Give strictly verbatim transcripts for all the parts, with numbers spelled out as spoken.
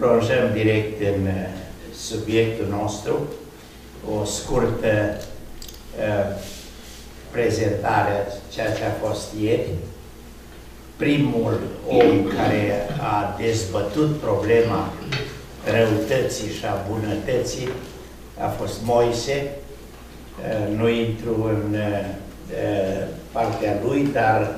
plonjăm direct în subiectul nostru, o scurtă uh, prezentare a ceea ce a fost ieri. Primul om care a dezbătut problema răutății și a bunătății a fost Moise. Uh, nu intru în uh, partea lui, dar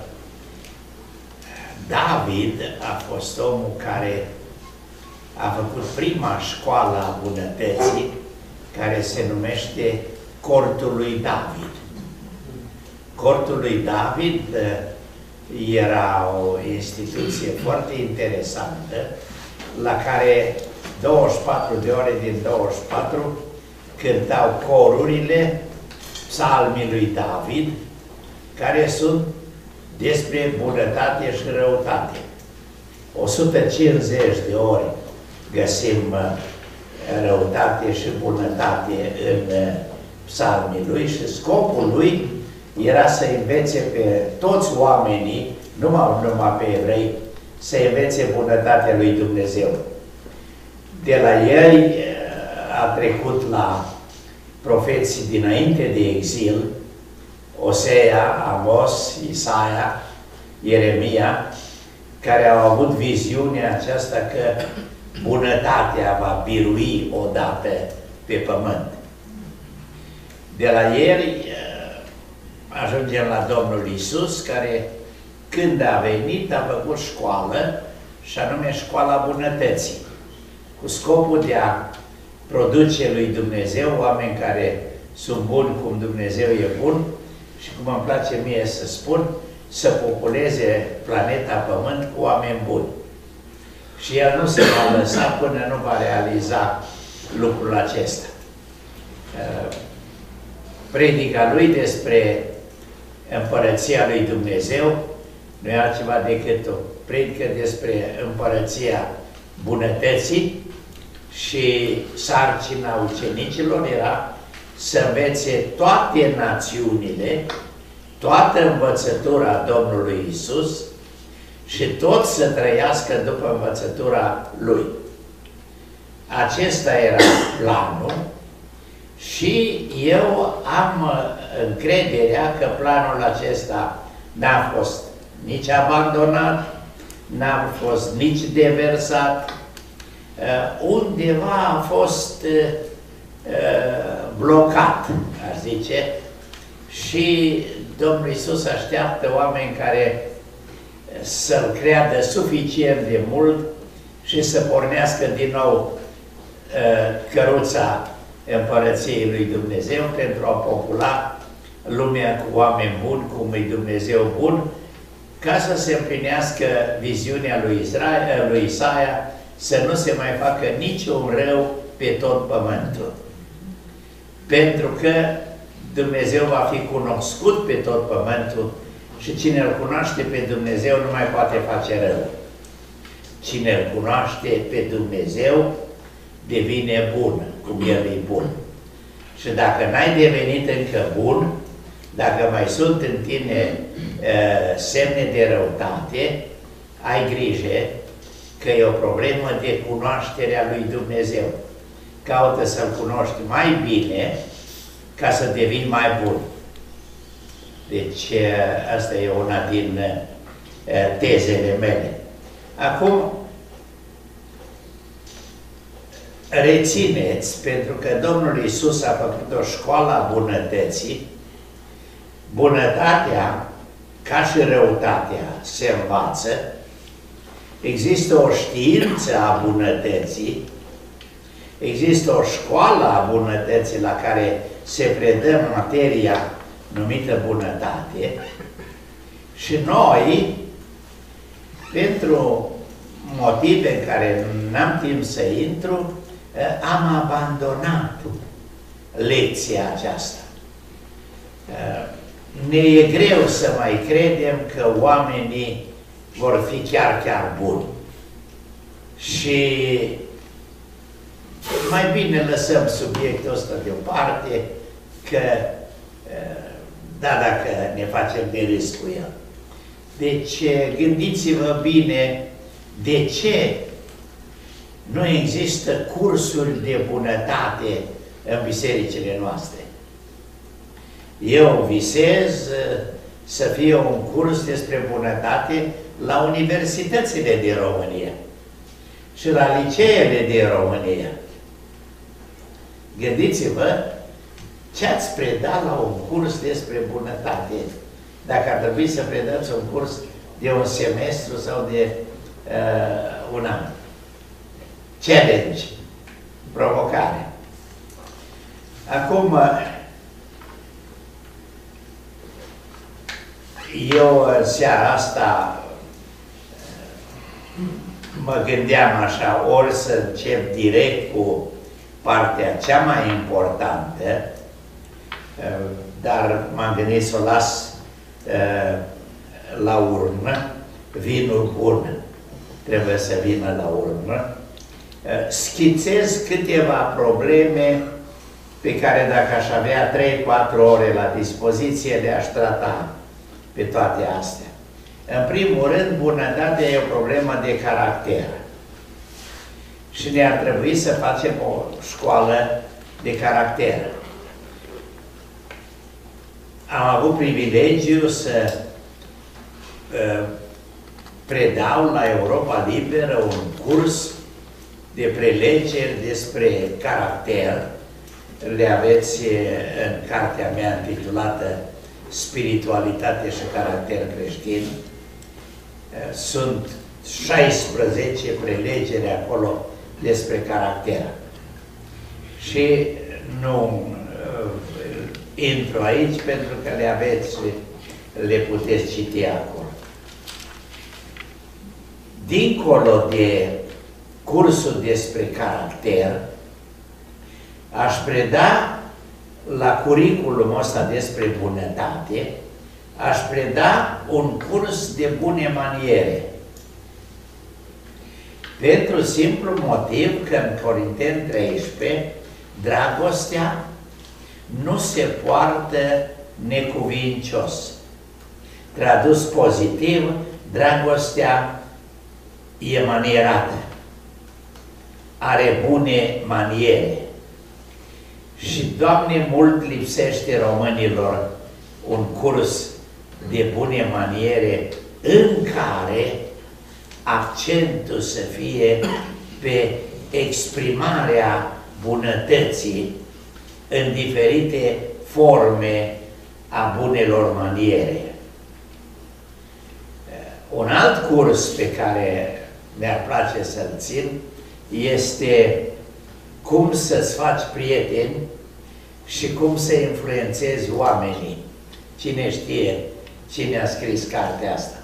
David a fost omul care a făcut prima școală a bunătății, care se numește Cortul lui David. Cortul lui David era o instituție foarte interesantă, la care douăzeci și patru de ore din douăzeci și patru cântau corurile psalmii lui David, care sunt despre bunătate și răutate. o sută cincizeci de ore găsim răutate și bunătate în psalmii lui și scopul lui era să învețe pe toți oamenii, numai, numai pe evrei, să învețe bunătatea lui Dumnezeu. De la el a trecut la profeții dinainte de exil, Osea, Amos, Isaia, Ieremia, care au avut viziunea aceasta că bunătatea va birui odată pe pământ. De la ieri ajungem la Domnul Iisus, care când a venit a făcut școală, și anume școala bunătății, cu scopul de a produce lui Dumnezeu oameni care sunt buni cum Dumnezeu e bun și cum îmi place mie să spun, să populeze planeta Pământ cu oameni buni. Și el nu se va lăsa până nu va realiza lucrul acesta. Predica lui despre Împărăția lui Dumnezeu nu e altceva decât o predică despre Împărăția bunătății și sarcina ucenicilor era să învețe toate națiunile, toată învățătura Domnului Iisus și tot să trăiască după învățătura Lui. Acesta era planul și eu am încrederea că planul acesta n-a fost nici abandonat, n-a fost nici deversat, undeva a fost blocat, aș zice, și Domnul Iisus așteaptă oameni care să-L creadă suficient de mult și să pornească din nou căruța Împărăției lui Dumnezeu pentru a popula lumea cu oameni buni, cum e Dumnezeu bun, ca să se împlinească viziunea lui, Israel, lui Isaia, să nu se mai facă niciun rău pe tot pământul. Pentru că Dumnezeu va fi cunoscut pe tot pământul și cine îl cunoaște pe Dumnezeu nu mai poate face rău. Cine îl cunoaște pe Dumnezeu devine bun, cum El e bun. Și dacă n-ai devenit încă bun, dacă mai sunt în tine uh, semne de răutate, ai grijă că e o problemă de cunoaștere a lui Dumnezeu. Caută să-L cunoști mai bine ca să devii mai bun. Deci asta e una din tezele mele. Acum, rețineți, pentru că Domnul Iisus a făcut o școală a bunătății, bunătatea, ca și răutatea, se învață, există o știință a bunătății, există o școală a bunătății la care se predă materia numită bunătate și noi, pentru motive în care n-am timp să intru, am abandonat lecția aceasta. Ne e greu să mai credem că oamenii vor fi chiar, chiar buni. Și mai bine lăsăm subiectul ăsta deoparte, că da, dacă ne facem de râs cu el. Deci, gândiți-vă bine de ce Nu există cursuri de bunătate în bisericile noastre. Eu visez să fie un curs despre bunătate la universitățile din România și la liceele din România. Gândiți-vă ce ați preda la un curs despre bunătate, dacă ar trebui să predați un curs de un semestru sau de uh, un an. Challenge, provocare. Acum, eu în seara asta mă gândeam așa, ori să încep direct cu partea cea mai importantă, dar m-am gândit să o las la urmă. Vinul bun trebuie să vină la urmă. Schițez câteva probleme pe care, dacă aș avea trei patru ore la dispoziție, le-aș trata pe toate astea. În primul rând, bunătatea e o problemă de caracter. Și ne-ar trebui să facem o școală de caracter. Am avut privilegiu să uh, predau la Europa Liberă un curs de prelegeri despre caracter. Le aveți în cartea mea intitulată Spiritualitate și caracter creștin. Sunt șaisprezece prelegeri acolo despre caracter. Și nu uh, intru aici pentru că le aveți și le puteți citi acolo. Dincolo de cursul despre caracter, aș preda la curiculumul ăsta despre bunătate, aș preda un curs de bune maniere. Pentru simplu motiv că în Corinteni treisprezece, dragostea nu se poartă necuvincios. Tradus pozitiv, dragostea e manierată, are bune maniere. Și, Doamne, mult lipsește românilor un curs de bune maniere în care accentul să fie pe exprimarea bunătății în diferite forme a bunelor maniere. Un alt curs pe care mi-ar place să-l țin este cum să-ți faci prieteni și cum să influențezi oamenii. Cine știe cine a scris cartea asta?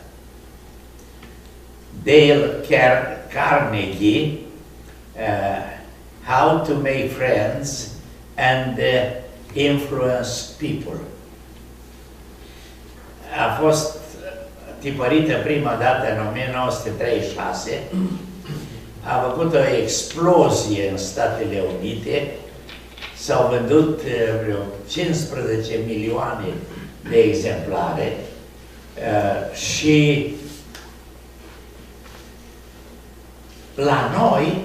Dale Carnegie, uh, How to Make Friends and uh, Influence People. A fost tipărită prima dată în o mie nouă sute treizeci și șase, a făcut o explozie în Statele Unite, s-au vândut vreo cincisprezece milioane de exemplare uh, și la noi,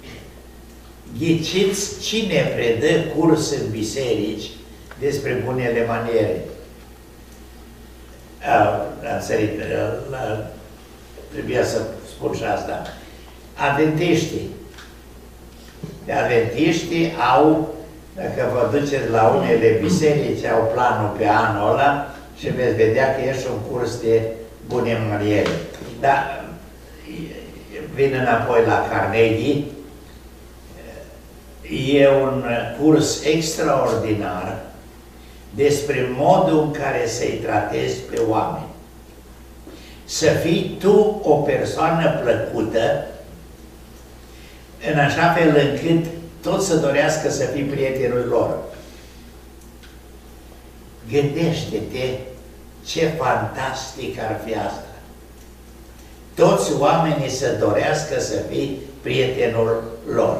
ghiciți cine predă curs în biserici despre bunele maniere. Am sărit, trebuia să spun și asta. Adventiștii. Adventiștii au, dacă vă duceți la unele biserici, au planul pe anul ăla și veți vedea că e și un curs de bune maniere. Dar vin înapoi la Carnegie, e un curs extraordinar despre modul în care să-i tratezi pe oameni. Să fii tu o persoană plăcută, în așa fel încât toți să dorească să fii prietenul lor. Gândește-te ce fantastic ar fi asta. Toți oamenii să dorească să fii prietenul lor.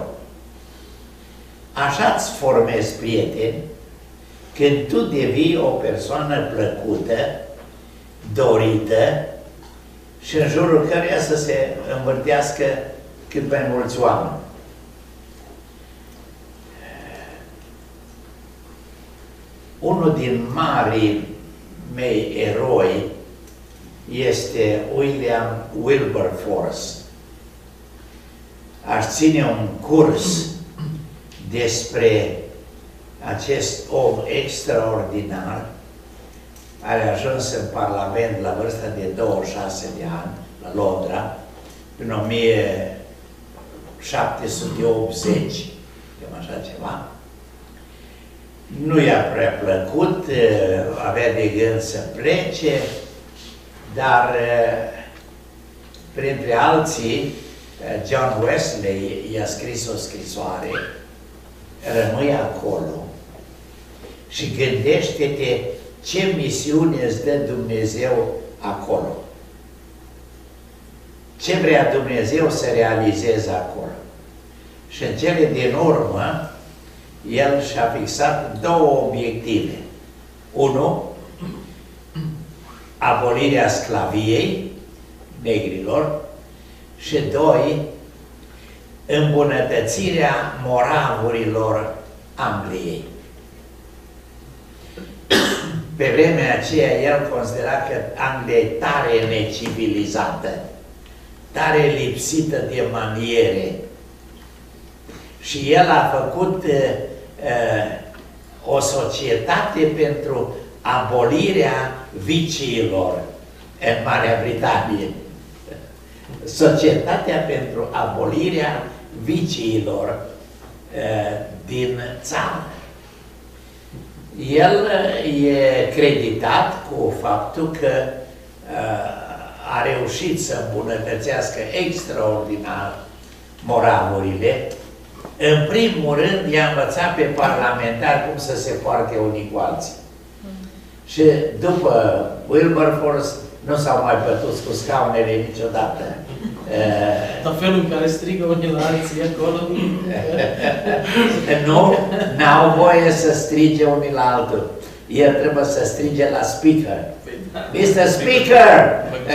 Așa-ți formezi prieteni când tu devii o persoană plăcută, dorită și în jurul căreia să se învârtească cât mai mulți oameni. unul din marii mei eroi este William Wilberforce. Aș ține un curs despre acest om extraordinar, care a ajuns în Parlament la vârsta de douăzeci și șase de ani, la Londra, în o mie șapte sute optzeci, cam așa ceva. Nu i-a prea plăcut, avea de gând să plece, dar printre alții, John Wesley i-a scris o scrisoare, rămâi acolo și gândește-te ce misiune îți dă Dumnezeu acolo. Ce vrea Dumnezeu să realizeze acolo. Și în cele din urmă, el și-a fixat două obiective. Unu, abolirea sclaviei negrilor și doi, îmbunătățirea moravurilor Angliei. Pe vremea aceea, el considera că Anglia e tare necivilizată, tare lipsită de maniere. Și el a făcut uh, uh, o societate pentru abolirea viciilor în Marea Britanie. Societatea pentru abolirea viciilor uh, din țară. El e creditat cu faptul că uh, a reușit să îmbunătățească extraordinar moravurile. În primul rând, i-a învățat pe parlamentari cum să se poarte unii cu alții. Mm. Și după Wilberforce nu s-au mai bătut cu scaunele niciodată. La felul în care strigă unii la alții acolo. Nu, n-au voie să strige unii la altul. El trebuie să strige la speaker. mister Speaker!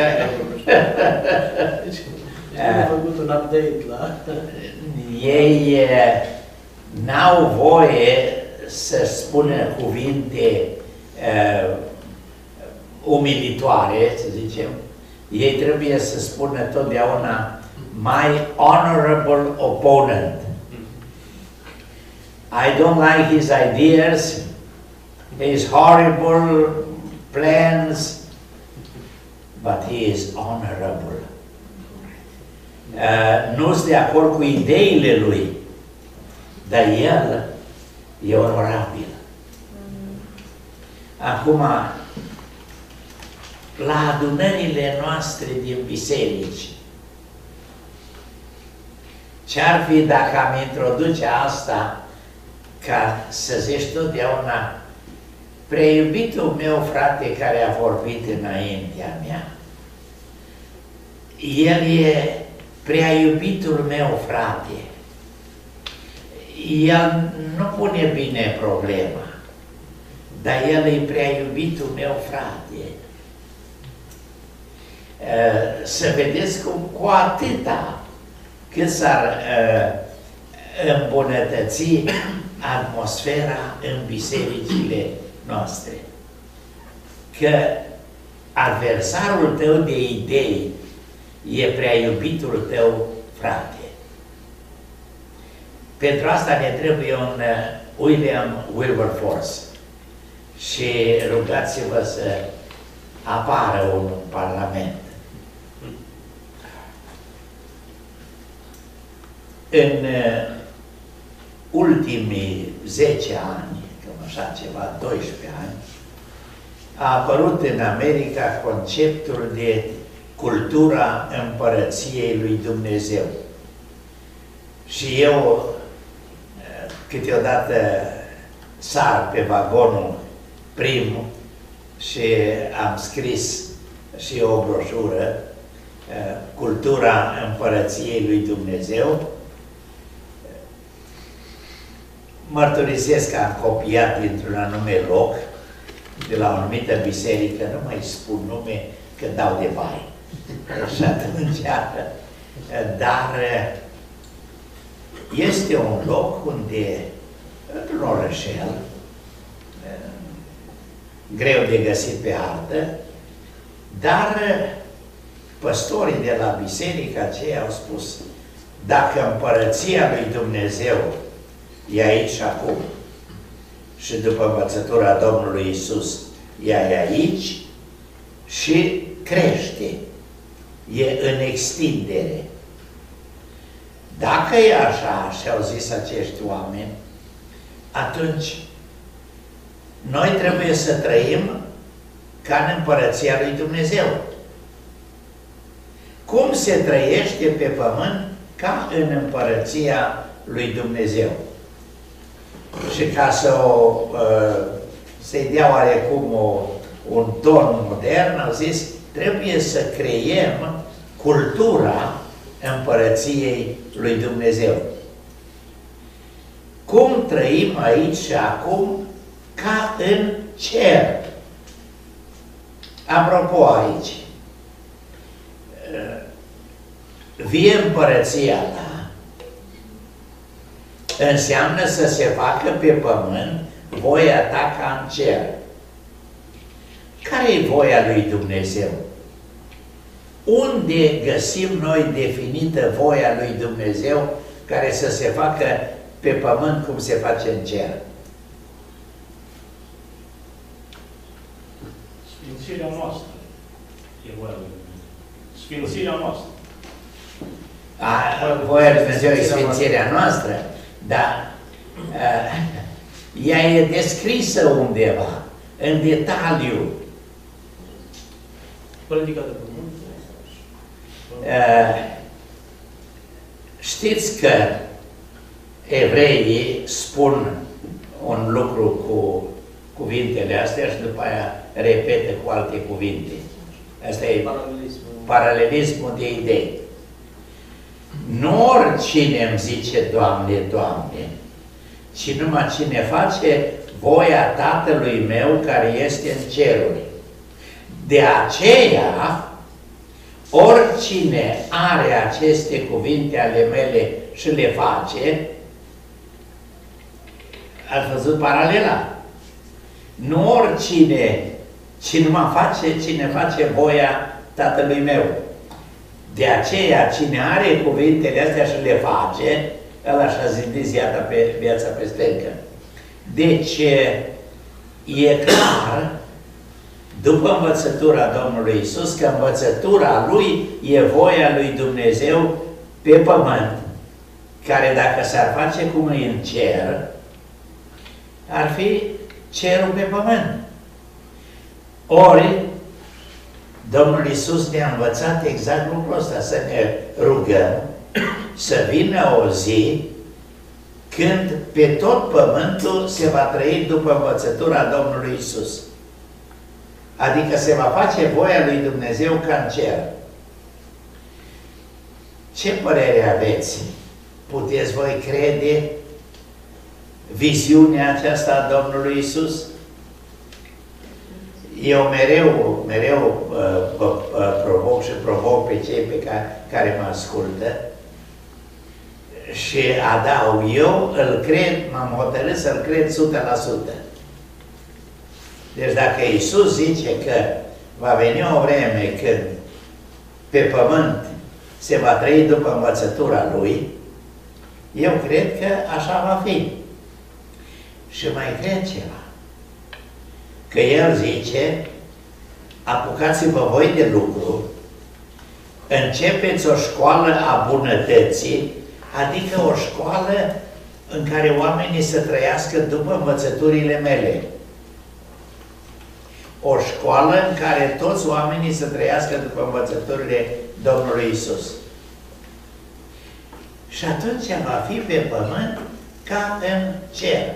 A făcut un update la... Ei n-au voie să spună cuvinte uh, umilitoare, să zicem. Ei trebuie să spună totdeauna my honorable opponent. I don't like his ideas, his horrible plans, but he is honorable. Uh, nu sunt de acord cu ideile lui, dar el e onorabil. Acum, la adunările noastre din biserici, ce-ar fi dacă am introduce asta ca să zici totdeauna prea iubitul meu frate care a vorbit înaintea mea, el e prea iubitul meu frate, el nu pune bine problema, dar el e prea iubitul meu frate. Să vedeți cum cu atâta cât s-ar îmbunătăți atmosfera în bisericile noastre. Că adversarul tău de idei e prea iubitul tău frate. Pentru asta ne trebuie un William Wilberforce și rugați-vă să apară un parlament. În ultimii zece ani, cam așa ceva, doisprezece ani, a apărut în America conceptul de cultura împărăției lui Dumnezeu. Și eu câteodată sar pe vagonul primul și am scris și o broșură, Cultura împărăției lui Dumnezeu. Mărturisesc că am copiat dintr-un anume loc, de la o anumită biserică, nu mai spun nume, că dau de bai. Și atunci, dar este un loc unde, într-un orășel, greu de găsit pe hartă, dar păstorii de la biserica aceea au spus, dacă împărăția lui Dumnezeu e aici și acum, și după învățătura Domnului Iisus, ea e aici și crește, e în extindere. Dacă e așa, și-au zis acești oameni, atunci noi trebuie să trăim ca în împărăția lui Dumnezeu. Cum se trăiește pe pământ ca în împărăția lui Dumnezeu? Și ca să o, să-i dea oarecum o, un ton modern, au zis, trebuie să creiem cultura împărăției lui Dumnezeu. Cum trăim aici și acum ca în cer. Apropo aici, vie împărăția ta înseamnă să se facă pe pământ voia ta ca în cer. Care e voia lui Dumnezeu? Unde găsim noi definită voia lui Dumnezeu care să se facă pe pământ cum se face în cer? Sfințirea noastră e voia lui Dumnezeu. Sfințirea noastră. A, voia lui Dumnezeu e sfințirea noastră, dar a, ea e descrisă undeva, în detaliu. Politica de pământ. Uh, știți că evreii spun un lucru cu cuvintele astea și după aia repetă cu alte cuvinte. Asta e Paralelismul. paralelismul de idei. Nu oricine îmi zice, Doamne, Doamne, ci numai cine face voia Tatălui meu care este în ceruri. De aceea, oricine are aceste cuvinte ale mele și le face, ați văzut paralela? Nu oricine, ci numai face cine face voia Tatălui meu. De aceea, cine are cuvintele astea și le face, ăla și-a zidit iată pe viața pe stâncă. Deci, e clar, după învățătura Domnului Iisus, că învățătura Lui e voia lui Dumnezeu pe pământ, care dacă s-ar face cum e în cer, ar fi cerul pe pământ. Ori, Domnul Iisus ne-a învățat exact lucrul ăsta, să ne rugăm, să vină o zi când pe tot pământul se va trăi după învățătura Domnului Iisus. Adică se va face voia lui Dumnezeu ca în cer. Ce părere aveți? Puteți voi crede viziunea aceasta a Domnului Iisus? Eu mereu, mereu uh, uh, provoc și provoc pe cei pe care, care mă ascultă și adaug, eu îl cred, m-am hotărât să-l cred o sută la sută. Deci dacă Iisus zice că va veni o vreme când pe pământ se va trăi după învățătura Lui, eu cred că așa va fi. Și mai cred ceva. Că El zice, apucați-vă voi de lucru, începeți o școală a bunătății, adică o școală în care oamenii să trăiască după învățăturile mele. O școală în care toți oamenii să trăiască după învățăturile Domnului Iisus. Și atunci va fi pe pământ ca în cer.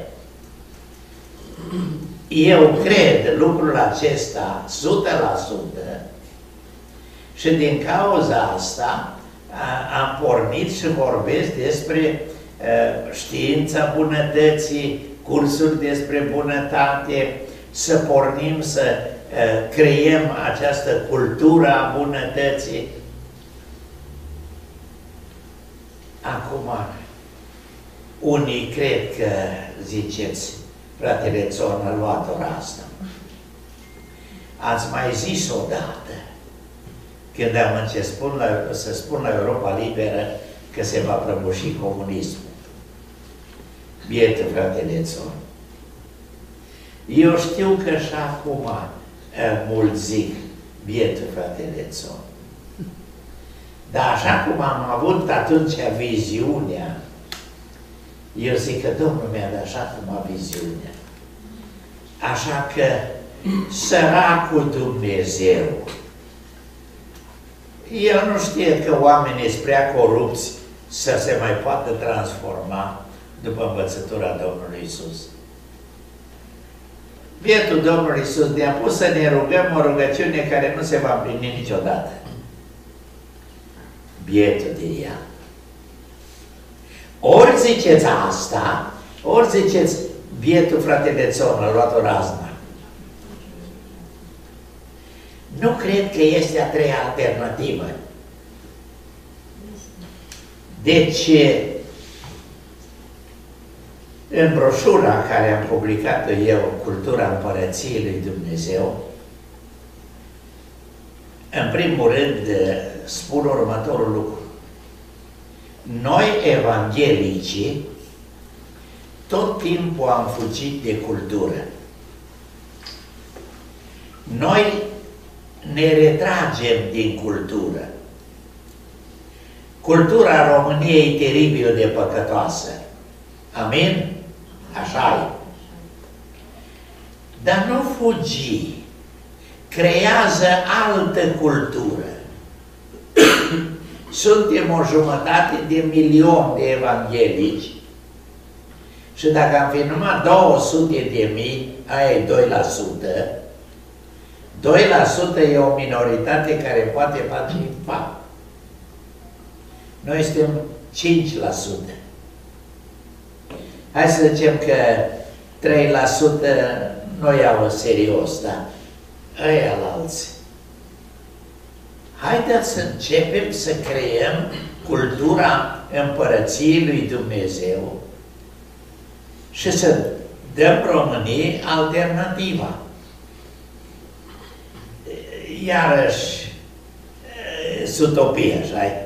Eu cred lucrul acesta o sută la sută și din cauza asta am pornit și vorbesc despre uh, știința bunătății, cursuri despre bunătate, să pornim să uh, creăm această cultură a bunătății. Acum, unii cred că, ziceți, fratele Țon a luat ora asta. ați mai zis odată, când am început la, să spun la Europa Liberă că se va prăbuși comunismul. Bietul fratele Țon. Eu știu că și acum mulți zic bietul fratele Țon. Dar așa cum am avut atunci viziunea, eu zic că Domnul mi-a dat așa cum a viziunea. Așa că săracul Dumnezeu, el nu știe că oamenii sunt prea corupți să se mai poată transforma după învățătura Domnului Iisus. Bietul Domnului Iisus ne-a pus să ne rugăm o rugăciune care nu se va împlini niciodată. Bietul de ea. Ori ziceți asta, ori ziceți bietul fratele Țon, a luat o razna. Nu cred că este a treia alternativă. Deci, în broșura care am publicat-o eu, Cultura Împărăției lui Dumnezeu, în primul rând spun următorul lucru. Noi, evanghelicii, tot timpul am fugit de cultură. Noi ne retragem din cultură. Cultura României e teribil de păcătoasă. Amin? Așa e. Dar nu fugi. Creează altă cultură. Suntem o jumătate de milion de evanghelici și dacă am fi numai două sute de mii, aia e doi la sută, doi la sută e o minoritate care poate face impact. Noi suntem cinci la sută. Hai să zicem că trei la sută nu iau în serios, dar ăia la alții. Haideți să începem să creăm cultura Împărăției lui Dumnezeu și să dăm României alternativa. Iarăși, utopie, așa-i?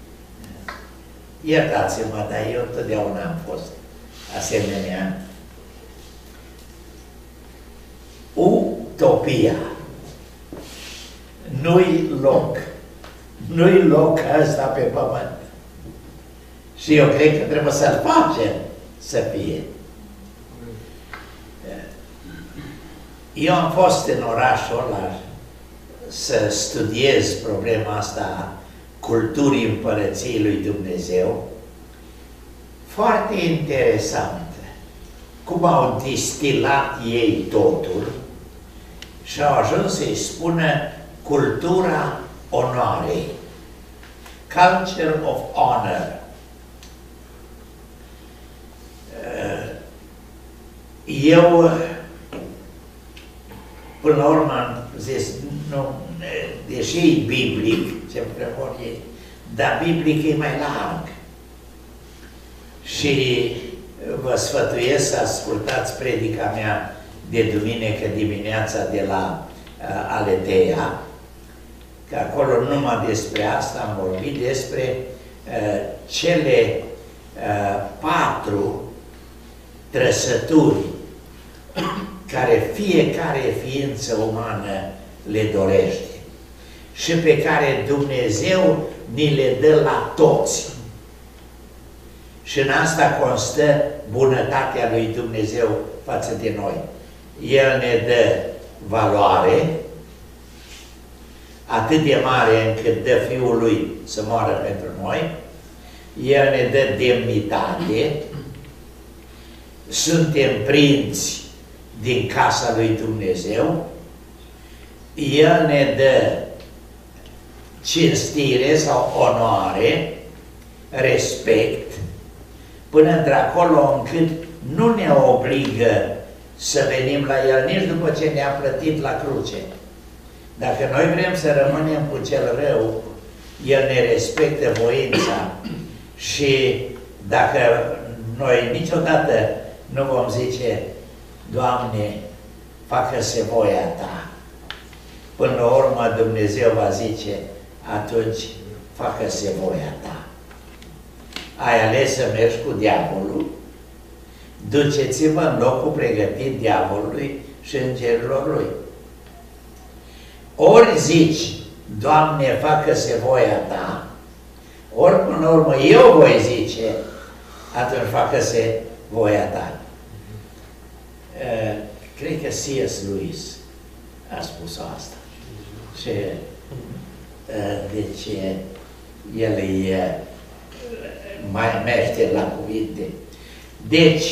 Iertați-mă, dar eu totdeauna am fost asemenea. Utopia. Nu-i loc. Nu-i loc ăsta pe pământ. Și eu cred că trebuie să-l facem să fie. Eu am fost în orașul ăla să studiez problema asta a culturii Împărăției lui Dumnezeu. Foarte interesant cum au distilat ei totul și au ajuns să-i spună cultura onoarei. Culture of honor. Eu, până la urmă, am zis, nu, deși e biblic, ce vor ei, dar biblic e mai larg. Și vă sfătuiesc să ascultați predica mea de duminică dimineața de la uh, Aleteia, că acolo numai despre asta am vorbit, despre uh, cele uh, patru trăsături care fiecare ființă umană le dorește și pe care Dumnezeu ni le dă la toți. Și în asta constă bunătatea lui Dumnezeu față de noi. El ne dă valoare atât de mare încât dă Fiul Lui să moară pentru noi. El ne dă demnitate. Suntem prinți din casa lui Dumnezeu. El ne dă cinstire sau onoare, respect, până într-acolo încât nu ne obligă să venim la El nici după ce ne-a plătit la cruce. Dacă noi vrem să rămânem cu cel rău, El ne respectă voința și dacă noi niciodată nu vom zice, Doamne, facă-se voia Ta, Până la urmă Dumnezeu va zice, atunci facă-se voia ta. Ai ales să mergi cu diavolul? Duceți-vă în locul pregătit diavolului și îngerilor lui. Ori zici, Doamne, facă-se voia ta, ori până la urmă eu voi zice, atunci facă-se voia ta. Uh, cred că C S Lewis a spus asta. Și uh, deci el e mai meșter la cuvinte. Deci,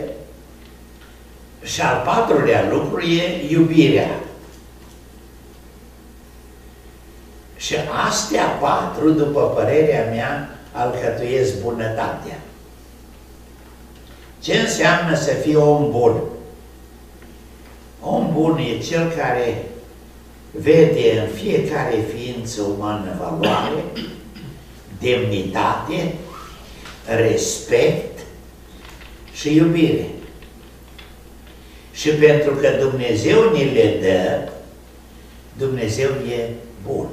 și al patrulea lucru e iubirea. Și astea patru, după părerea mea, alcătuiesc bunătatea. Ce înseamnă să fii om bun? Om bun e cel care vede în fiecare ființă umană valoare, demnitate, respect și iubire. Și pentru că Dumnezeu ni le dă, Dumnezeu e bun.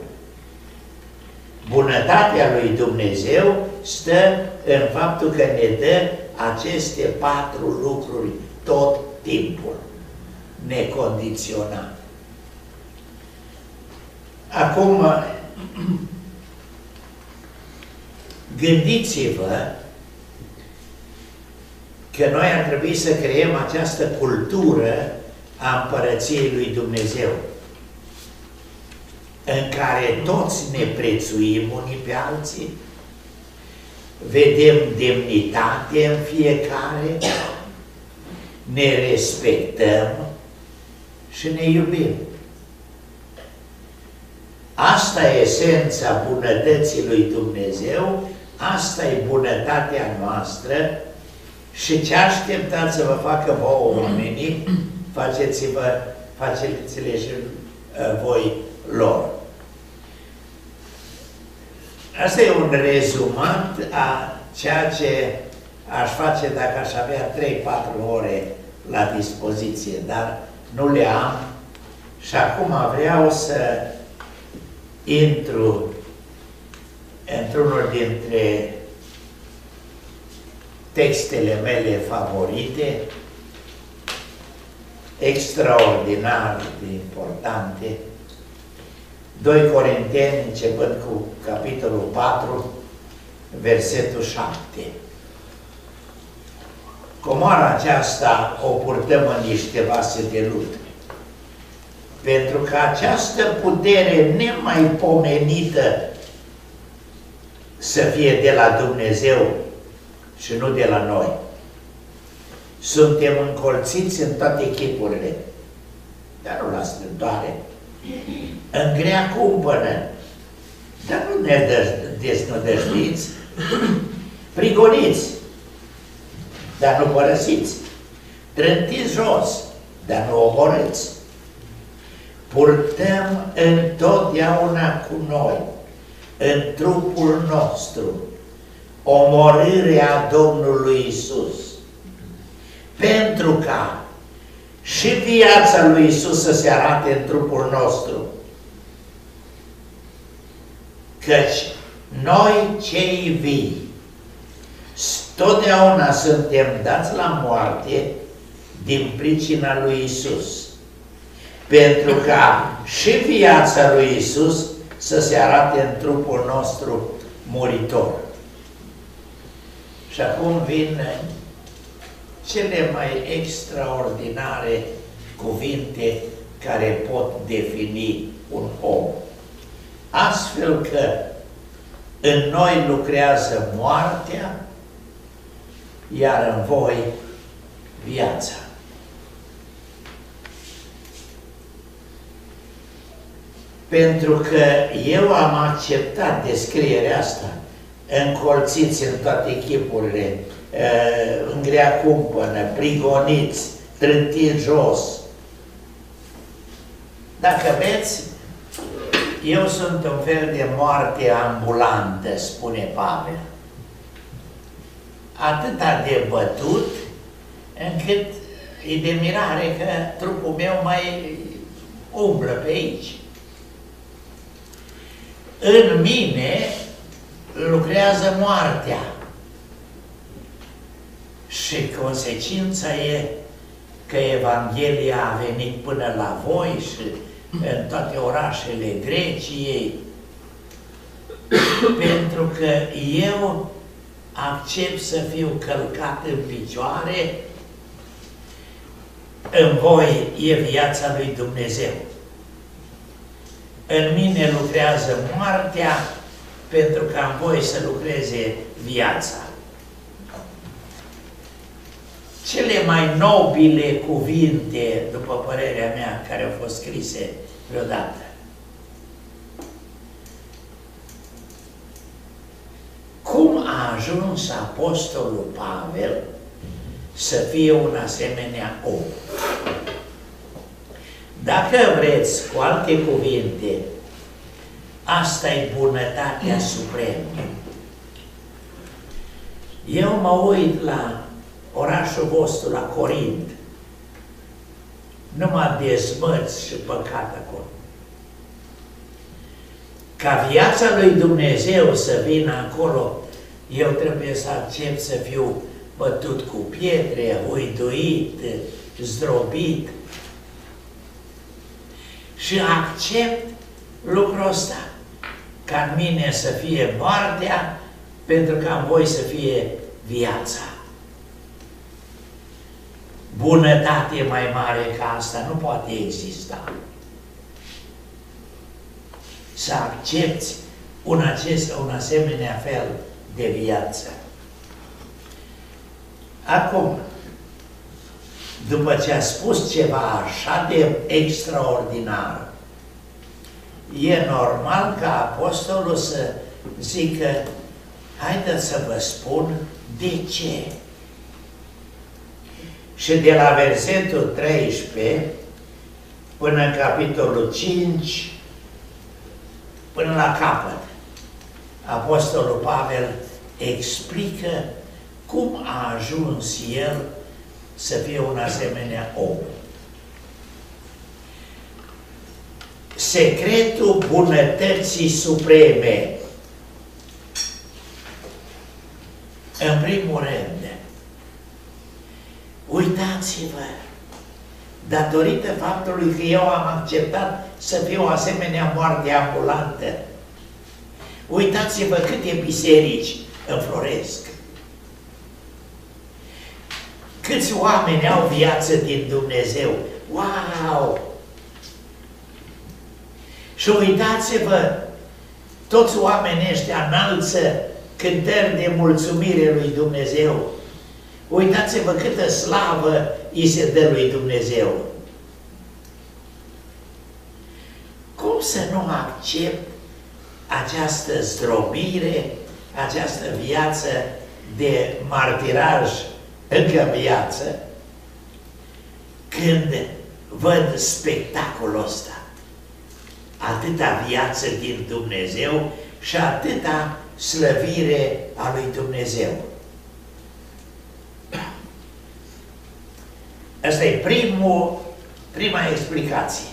Bunătatea lui Dumnezeu stă în faptul că ne dă aceste patru lucruri tot timpul, necondiționat. Acum, gândiți-vă că noi ar trebui să creăm această cultură a Împărăției lui Dumnezeu, în care toți ne prețuim unii pe alții, vedem demnitate în fiecare, ne respectăm și ne iubim. Asta e esența bunătății lui Dumnezeu, asta e bunătatea noastră și ce așteptați să vă facă vouă oamenii, faceți-vă, faceți-le și uh, voi lor. Asta e un rezumat a ceea ce aș face dacă aș avea trei patru ore la dispoziție, dar nu le am și acum vreau să intru într-unul dintre textele mele favorite, extraordinar de importante, doi Corinteni, începând cu capitolul patru, versetul șapte. Comoara aceasta o purtăm în niște vase de lut, pentru că această putere nemaipomenită să fie de la Dumnezeu și nu de la noi. Suntem încolțiți în toate chipurile, dar nu la strântoare, în grea cumpănă, dar nu ne deznădăjduiți, prigoniți, dar nu părăsiți, trântiți jos, dar nu omorâți. Purtăm întotdeauna cu noi, în trupul nostru, omorârea Domnului Isus, pentru ca și viața lui Isus să se arate în trupul nostru. Căci noi cei vii totdeauna suntem dați la moarte din pricina lui Isus, pentru ca și viața lui Isus să se arate în trupul nostru muritor. Și acum vin cele mai extraordinare cuvinte care pot defini un om. Astfel că în noi lucrează moartea, iar în voi viața. Pentru că eu am acceptat descrierea asta, încolțiți în toate chipurile, în grea cumpănă, prigoniți, trântiți jos. Dacă veți, eu sunt un fel de moarte ambulantă, spune Pavel. Atâta de bătut, încât e de mirare că trupul meu mai umblă pe aici. în mine lucrează moartea. Și consecința e că Evanghelia a venit până la voi și în toate orașele Greciei, pentru că eu accept să fiu călcat în picioare, în voi e viața lui Dumnezeu. În mine lucrează moartea, pentru ca în voi să lucreze viața. Cele mai nobile cuvinte, după părerea mea, care au fost scrise vreodată. Cum a ajuns apostolul Pavel să fie un asemenea om? Dacă vreți, cu alte cuvinte, asta e bunătatea supremă. Eu mă uit la orașul vostru, la Corint, numai dezmăți și păcat acolo. Ca viața lui Dumnezeu să vină acolo, eu trebuie să accept să fiu bătut cu pietre, uiduit, zdrobit. Și accept lucrul ăsta, ca în mine să fie moartea, pentru ca în voi să fie viața. Bunătate mai mare ca asta nu poate exista. Să accepti un, acest, un asemenea fel de viață. Acum, după ce a spus ceva așa de extraordinar, e normal ca apostolul să zică, haideți să vă spun de ce. Și de la versetul treisprezece până în capitolul cinci, până la capăt, apostolul Pavel explică cum a ajuns el să fie un asemenea om. Secretul bunătății supreme. În primul rând, uitați-vă, datorită faptului că eu am acceptat să fiu o asemenea moarte ambulantă, uitați-vă câte biserici înfloresc. Câți oameni au viață din Dumnezeu. Wow! Și uitați-vă, toți oamenii ăștia înalță cântări de mulțumire lui Dumnezeu. Uitați-vă câtă slavă îi se dă lui Dumnezeu. Cum să nu accept această zdrobire, această viață de martiraj încă viață, când văd spectacolul ăsta? Atâta viață din Dumnezeu și atâta slăvire a lui Dumnezeu. Asta e primul, prima explicație.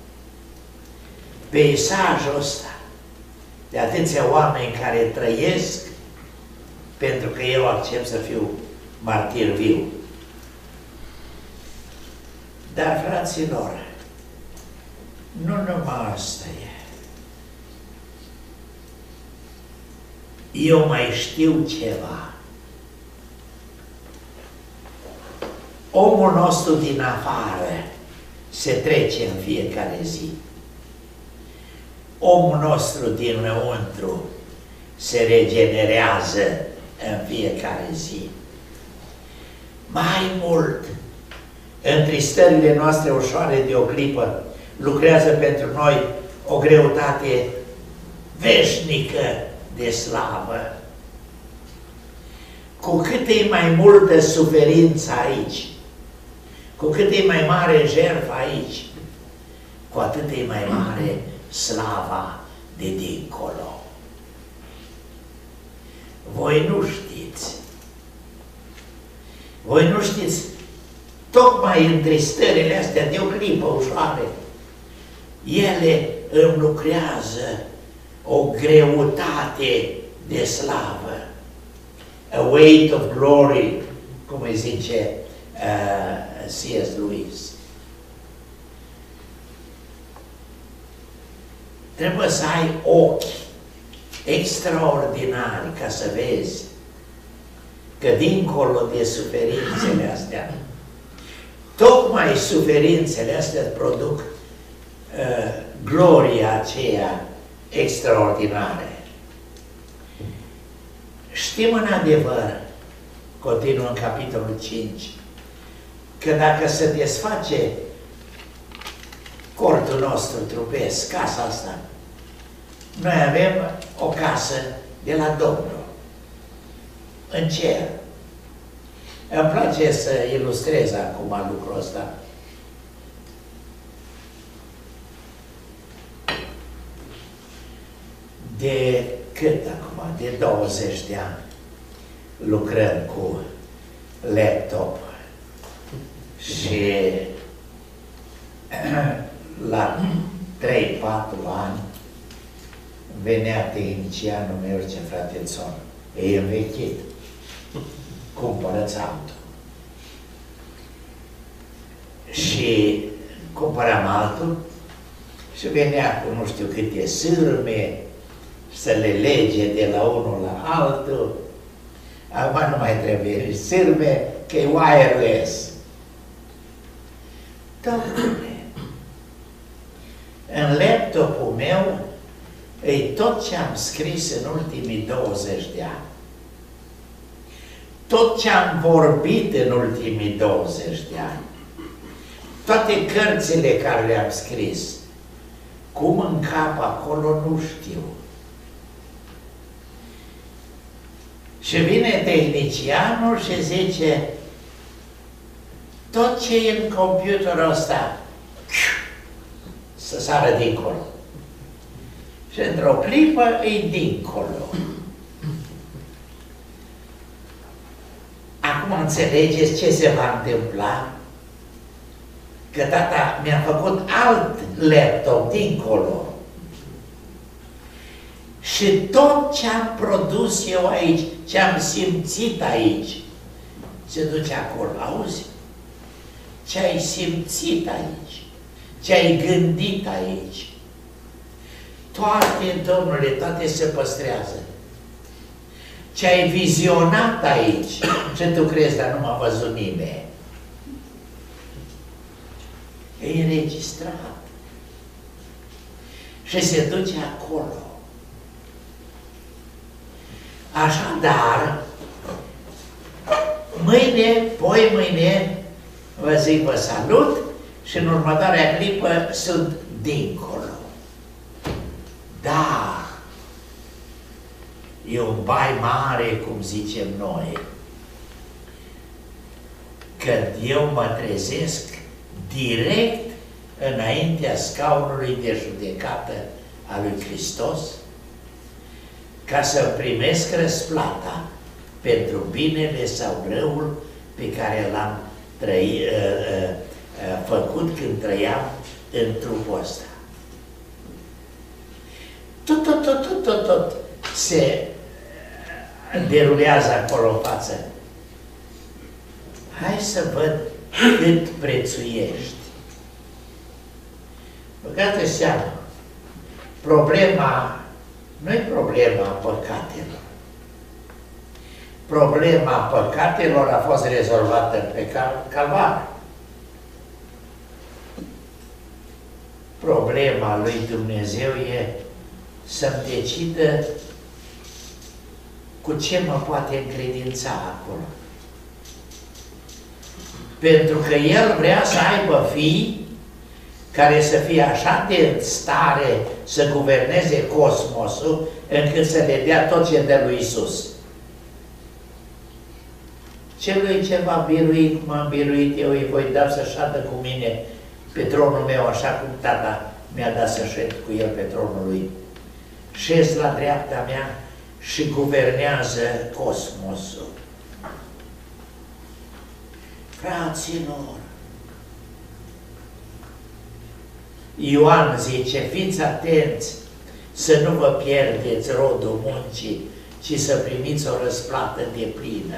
Peisajul ăsta de atâția oameni care trăiesc pentru că eu accept să fiu martir viu. Dar, fraților, nu numai asta e. Eu mai știu ceva. Omul nostru din afară se trece în fiecare zi. Omul nostru dinăuntru se regenerează în fiecare zi. Mai mult, în tristările noastre ușoare de o clipă, lucrează pentru noi o greutate veșnică de slavă. Cu cât e mai multă suferință aici, cu cât e mai mare jertfă aici, cu atât e mai mare slava de dincolo. Voi nu știți. Voi nu știți, tocmai în tristările astea de o clipă ușoare, ele îmi lucrează o greutate de slavă, a weight of glory, cum îi zice uh, C S Lewis. Trebuie să ai ochi extraordinari ca să vezi că dincolo de suferințele astea, tocmai suferințele astea produc uh, gloria aceea extraordinară. Știm în adevăr, continuă în capitolul cinci, că dacă se desface cortul nostru trupesc, casa asta, noi avem o casă de la Domnul, în cer. Îmi place să ilustrez acum lucrul ăsta. De cât acum? De douăzeci de ani lucrăm cu laptop și la trei patru ani venea tehnicianul meu, ce frate Țon, e învechit, cumpără-ți altul. Și cumpăram altul și venea cu nu știu câte sârme, să le lege de la unul la altul. Acum nu mai trebuie sârme, că e wireless. Dom'le, în laptopul meu e tot ce am scris în ultimii douăzeci de ani. Tot ce am vorbit în ultimii douăzeci de ani. Toate cărțile care le-am scris. Cum în cap acolo, nu știu. Și vine tehnicianul și zice, tot ce e în computerul ăsta, să sară dincolo. Și într-o clipă e dincolo. Acum înțelegeți ce se va întâmpla? Că tata mi-a făcut alt laptop dincolo. Și tot ce am produs eu aici, ce am simțit aici, se duce acolo. Auzi? Ce ai simțit aici? Ce ai gândit aici? Toate, Domnule, toate se păstrează. Ce ai vizionat aici, ce tu crezi, dar nu m-a văzut nimeni. E înregistrat. Și se duce acolo. Așadar, mâine, poi mâine, vă zic, vă salut și în următoarea clipă sunt dincolo. Da, e un bai mare, cum zicem noi, când eu mă trezesc direct înaintea scaunului de judecată a lui Hristos, ca să primesc răsplata pentru binele sau răul pe care l-am trăi, uh, uh, uh, făcut când trăiam în trupul ăsta. Tot, tot, tot, tot, tot, tot se derulează acolo în față. Hai să văd cât prețuiești. Băgată seama, problema nu e problema păcatelor. Problema păcatelor a fost rezolvată pe Calvar. Problema lui Dumnezeu e să-mi decidă cu ce mă poate încredința acolo. Pentru că El vrea să aibă fii care să fie așa de în stare să guverneze cosmosul, încât să le dea tot ce dă lui Iisus. Celui ce v-a biruit, cum am biruit eu, îi voi da să șadă cu mine pe tronul meu, așa cum tata mi-a dat să șed cu el pe tronul lui. Șez la dreapta mea și guvernează cosmosul. Fraților, Ioan zice, fiți atenți să nu vă pierdeți rodul muncii, ci să primiți o răsplată deplină.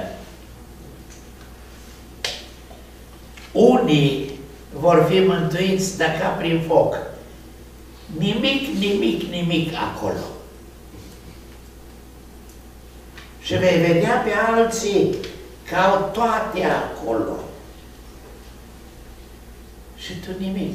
Unii vor fi mântuiți dacă prin foc. Nimic, nimic, nimic acolo. Și vei vedea pe alții că au toate acolo. Și tu nimic.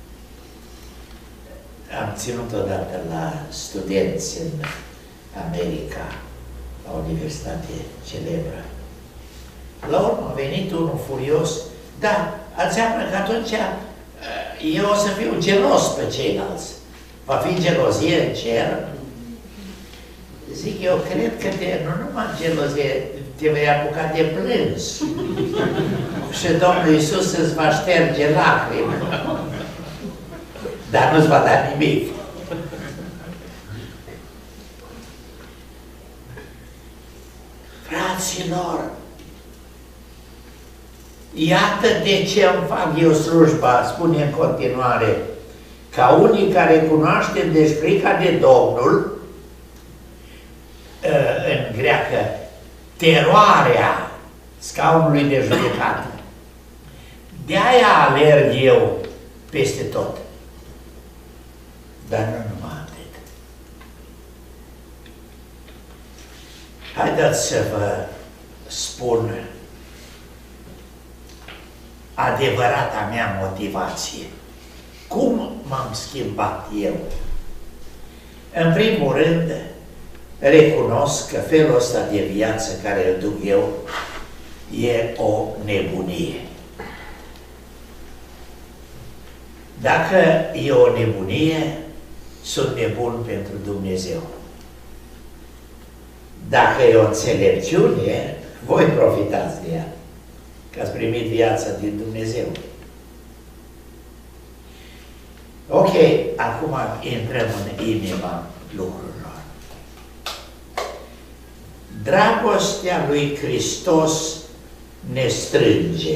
Am ținut odată la studenți în America, la o universitate celebră. La urmă a venit unul furios, da, înseamnă că atunci eu o să fiu gelos pe ceilalți. Va fi gelozie în cer? Zic, eu cred că te, nu numai gelozie, te vei apuca de plâns. Și Domnul Iisus îți va șterge lacrimi. Dar nu-ți va da nimic. Fraților, iată de ce îmi fac eu slujba, spune în continuare, ca unii care cunoaștem de frica de Domnul, în greacă, teroarea scaunului de judecată. De-aia alerg eu peste tot. Dar nu numai atât. Haideți să vă spun adevărata mea motivație. Cum m-am schimbat eu? În primul rând, recunosc că felul ăsta de viață care îl duc eu e o nebunie. Dacă e o nebunie, sunt nebun pentru Dumnezeu. Dacă e o înțelepciune, voi profitați de ea, că ați primit viața din Dumnezeu. Ok, acum intrăm în inima lucrurilor. Dragostea lui Hristos ne strânge.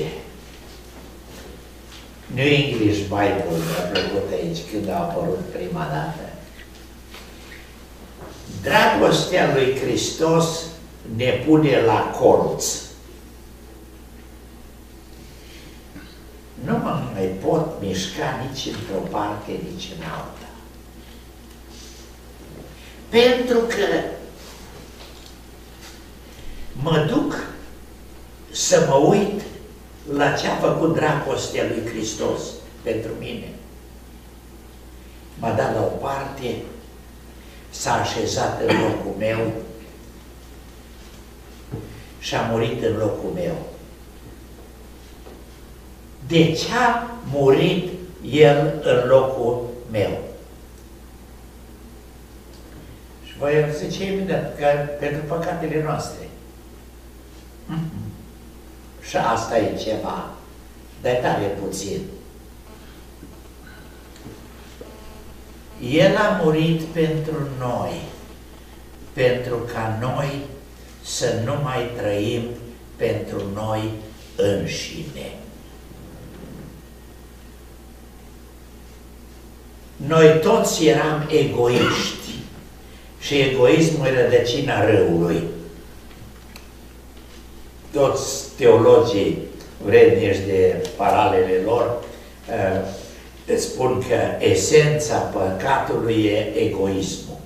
New English Bible mi-a plăcut aici când a apărut prima dată. Dragostea lui Hristos ne pune la colț. Nu mă mai pot mișca nici într-o parte, nici în alta. Pentru că mă duc să mă uit la ce a făcut dragostea lui Hristos pentru mine. M-a dat la o parte, s-a așezat în locul meu și a murit în locul meu. De ce a murit El în locul meu? Și voi zice imediat că pentru păcatele noastre. Mm-hmm. Și asta e ceva, dar tare puțin. El a murit pentru noi, pentru ca noi să nu mai trăim pentru noi înșine. Noi toți eram egoiști și egoismul e rădăcina răului. Toți teologii vrednici de paralele lor uh, spun că esența păcatului e egoismul.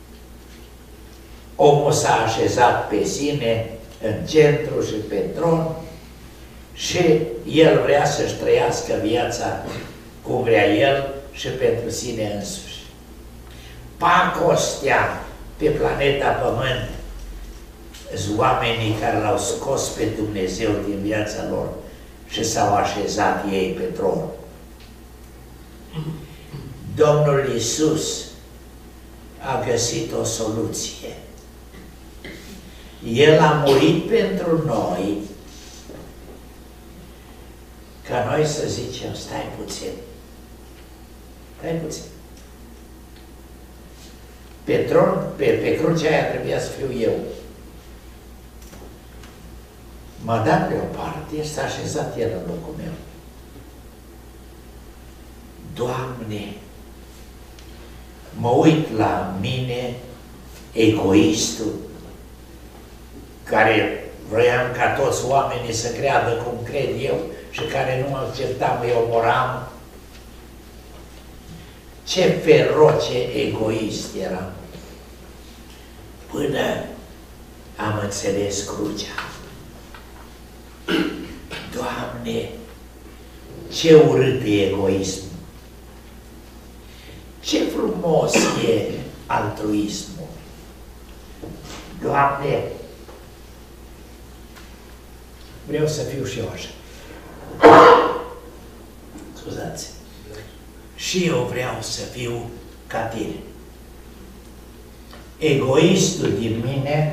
Omul s-a așezat pe sine în centru și pe tron și el vrea să-și trăiască viața cum vrea el și pentru sine însuși. Pacostea pe planeta Pământ sunt oamenii care l-au scos pe Dumnezeu din viața lor și s-au așezat ei pe tron. Domnul Iisus a găsit o soluție. El a murit pentru noi ca noi să zicem, stai puțin, stai puțin. Pe tron, pe, pe crucea aia trebuia să fiu eu. M-a dat pe o parte și s-a așezat El în locul meu. mă uit la mine, egoistul, care vroiam ca toți oamenii să creadă cum cred eu și care nu acceptam, eu moram. Ce feroce egoist eram. Până am înțeles crucea. Doamne, ce urât e egoismul! Ce frumos e altruismul! Doamne, vreau să fiu și eu așa. Scuzați. Și eu vreau să fiu ca tine. Egoistul din mine,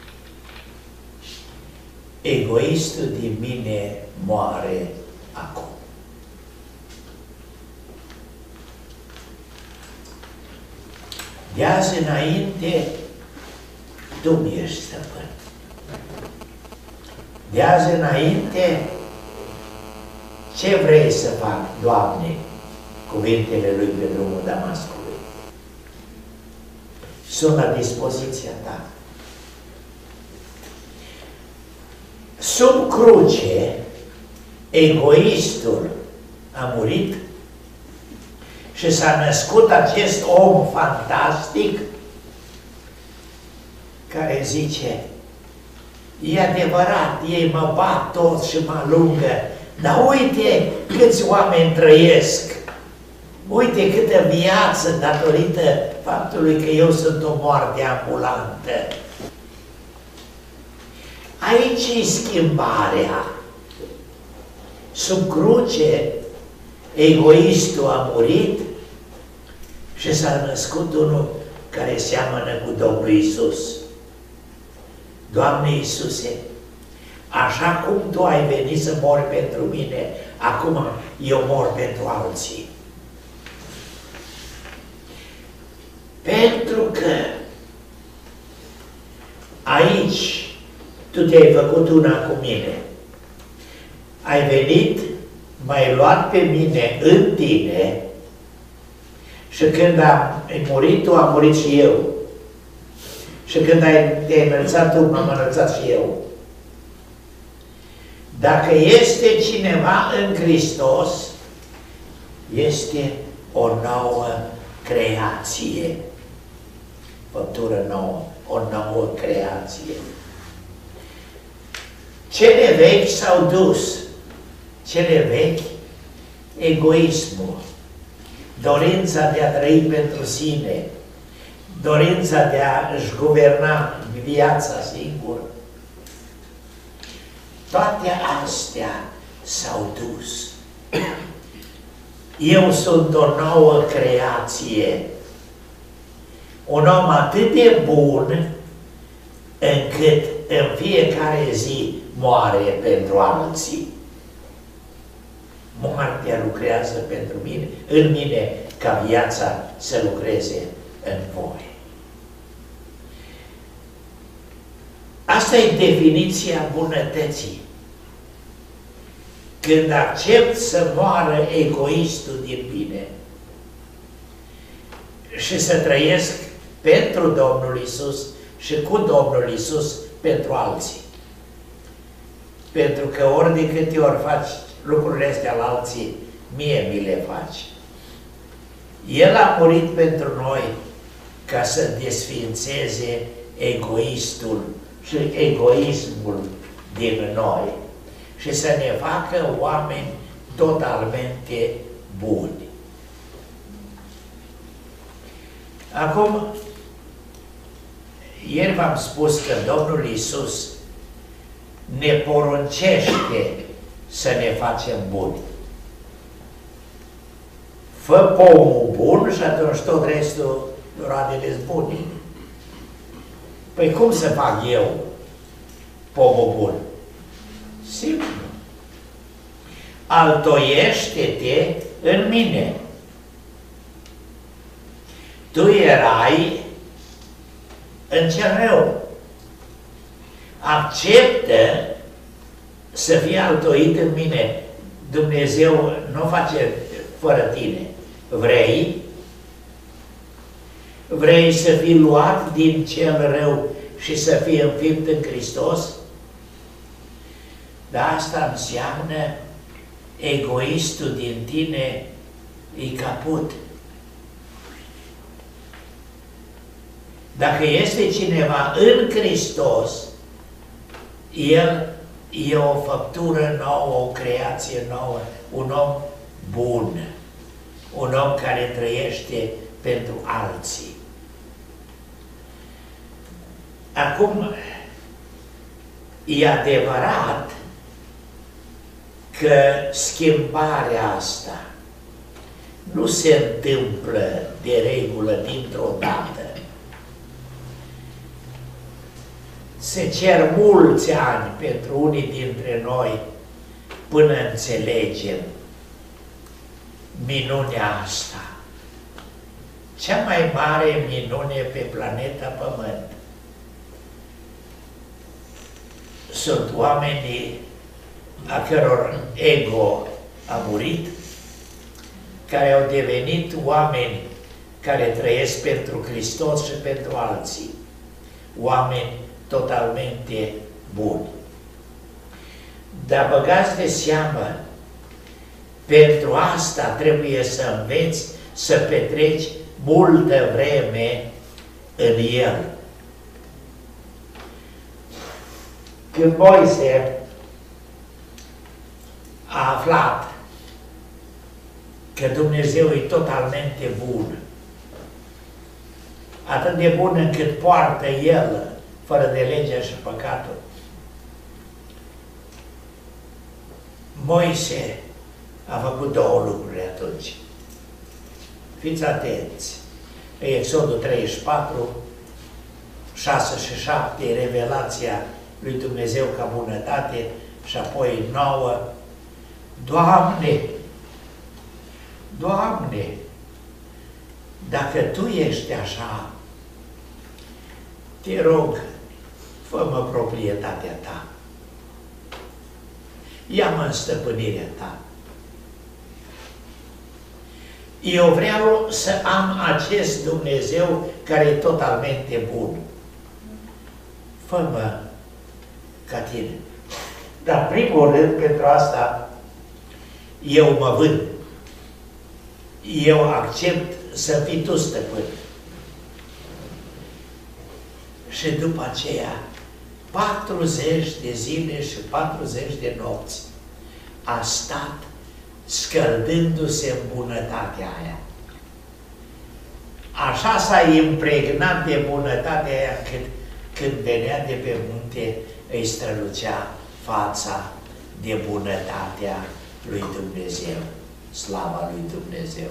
egoistul din mine moare acum. De azi înainte, Tu mi ești stăpân. De azi înainte, ce vrei să fac, Doamne? Cuvintele Lui pe drumul Damascului. Sunt la dispoziția Ta. Sub cruce, egoistul a murit și s-a născut acest om fantastic care zice: e adevărat, ei mă bat toți și mă alungă, dar uite câți oameni trăiesc, uite câtă viață datorită faptului că eu sunt o moarte ambulantă. Aici e schimbarea. Sub cruce, egoistul a murit și s-a născut unul care seamănă cu Domnul Iisus. Doamne Iisuse, așa cum Tu ai venit să mori pentru mine, acum eu mor pentru alții. Pentru că aici Tu te-ai făcut una cu mine. Ai venit, m-ai luat pe mine în Tine și când am murit Tu, am murit și eu. Și când ai, te-ai înălțat Tu, m-am înălțat și eu. Dacă este cineva în Hristos, este o nouă creație. Făptură nouă, o nouă creație. Cele vechi s-au dus. Cele vechi, egoismul, dorința de a trăi pentru sine, dorința de a-și guverna viața singur. Toate astea s-au dus. Eu sunt o nouă creație. Un om atât de bun încât în fiecare zi moare pentru alții. Moartea lucrează pentru mine, în mine, ca viața să lucreze în voi. Asta e definiția bunătății. Când accept să moară egoistul din mine și să trăiesc pentru Domnul Iisus și cu Domnul Iisus pentru alții. Pentru că ori de câte ori faci lucrurile astea la alții, mie mi le faci. El a murit pentru noi ca să desființeze egoistul și egoismul din noi și să ne facă oameni totalmente buni. Acum, ieri v-am spus că Domnul Iisus ne poruncește să ne facem buni. Fă pomul bun și atunci tot restul roadele bune. Păi cum să fac eu pomul bun? Simplu. Altoiește-te în mine. Tu erai în cel rău. Acceptă să fie altoit în mine. Dumnezeu nu face fără tine. Vrei? Vrei să fii luat din cel rău și să fii înfipt în Hristos? Dar asta înseamnă egoistul din tine e caput. Dacă este cineva în Hristos, el e o făptură nouă, o creație nouă, un om bun, un om care trăiește pentru alții. Acum, e adevărat că schimbarea asta nu se întâmplă de regulă dintr-o dată. Se cer mulți ani pentru unii dintre noi până înțelegem minunea asta. Cea mai mare minune pe planeta Pământ. Sunt oamenii a căror ego a murit, care au devenit oameni care trăiesc pentru Hristos și pentru alții. Oameni totalmente buni. Dar băgați de seamă, pentru asta trebuie să înveți să petreci multă vreme în El. Când Moise a aflat că Dumnezeu e totalmente bun, atât de bun încât poartă El fără de legea și păcatul, Moise a făcut două lucruri atunci. Fiți atenți! Exodul treizeci și patru, șase și șapte, revelația lui Dumnezeu ca bunătate și apoi nouă. Doamne! Doamne! Dacă Tu ești așa, te rog, fă-mă proprietatea Ta. Ia-mă în stăpânirea Ta. Eu vreau să am acest Dumnezeu care e totalmente bun. Fă-mă ca Tine. Dar, primul rând, pentru asta, eu mă vând. Eu accept să fii Tu stăpân. Și după aceea, patruzeci de zile și patruzeci de nopți a stat scăldându-se în bunătatea aia. Așa s-a impregnat de bunătatea aia cât când venea de pe munte îi strălucea fața de bunătatea lui Dumnezeu, slava lui Dumnezeu.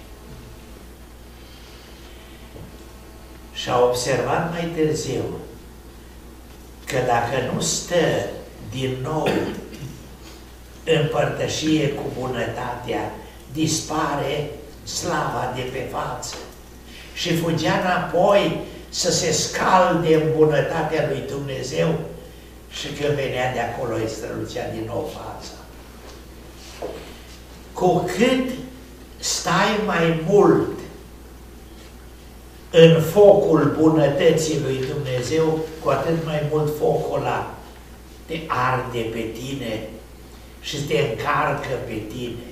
Și a observat mai târziu că dacă nu stă din nou în părtășie cu bunătatea, dispare slava de pe față și fugea înapoi să se scalde în bunătatea lui Dumnezeu și când venea de acolo îi strălucea din nou fața. Cu cât stai mai mult în focul bunătății lui Dumnezeu, cu atât mai mult focul ăla te arde pe tine și te încarcă pe tine.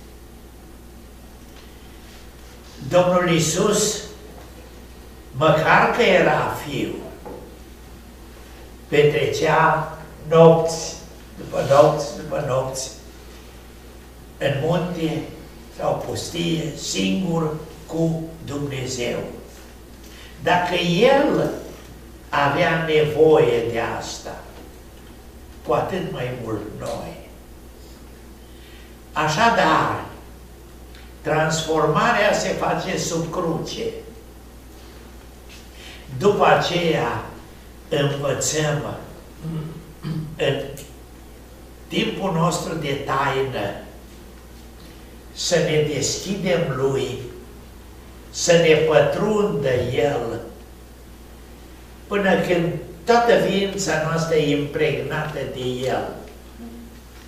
Domnul Iisus, măcar că era Fiu, petrecea nopți după nopți după nopți în munte sau pustie, singur cu Dumnezeu. Dacă El avea nevoie de asta, cu atât mai mult noi. Așadar, transformarea se face sub cruce. După aceea învățăm în timpul nostru de taină să ne deschidem Lui, să ne pătrundă El, până când toată ființa noastră e impregnată de El.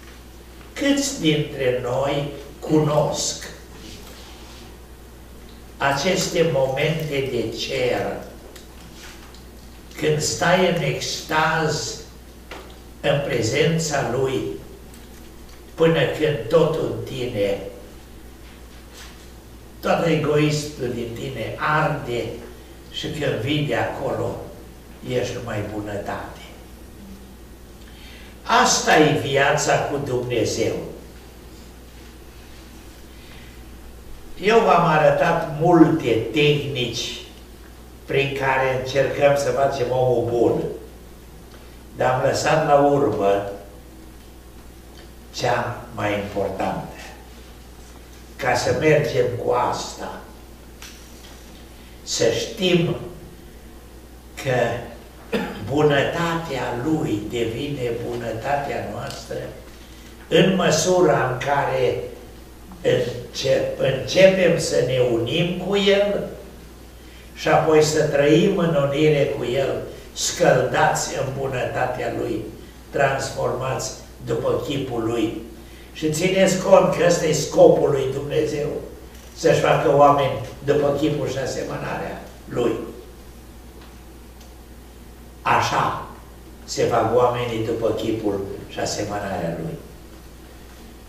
Câți dintre noi cunosc aceste momente de cer, când stai în extaz în prezența Lui, până când totul în tine, tot egoismul din tine arde și când vii de acolo, ești numai bunătate. Asta e viața cu Dumnezeu. Eu v-am arătat multe tehnici prin care încercăm să facem omul bun, dar am lăsat la urmă cea mai importantă. Ca să mergem cu asta, să știm că bunătatea Lui devine bunătatea noastră în măsura în care începem să ne unim cu El și apoi să trăim în unire cu El, scăldați în bunătatea Lui, transformați după chipul Lui. Și țineți cont că ăsta e scopul lui Dumnezeu, să-și facă oameni după chipul și asemănarea Lui. Așa se fac oamenii după chipul și asemănarea Lui.